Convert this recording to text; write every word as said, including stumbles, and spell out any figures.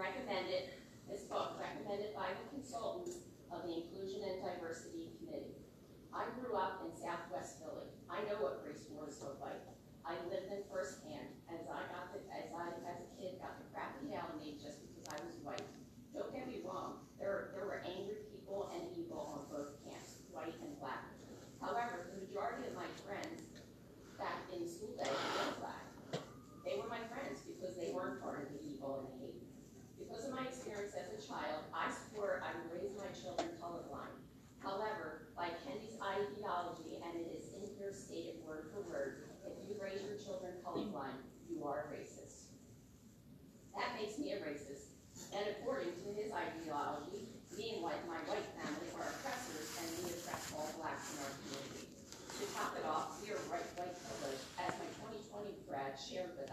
recommended, this book, recommended by the consultant of the Inclusion and Diversity Committee. I grew up in Southwest Philly. I know what race wars look like. I lived